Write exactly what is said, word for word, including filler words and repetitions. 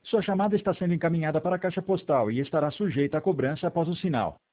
Sua chamada está sendo encaminhada para a caixa postal e estará sujeita a cobrança após o sinal.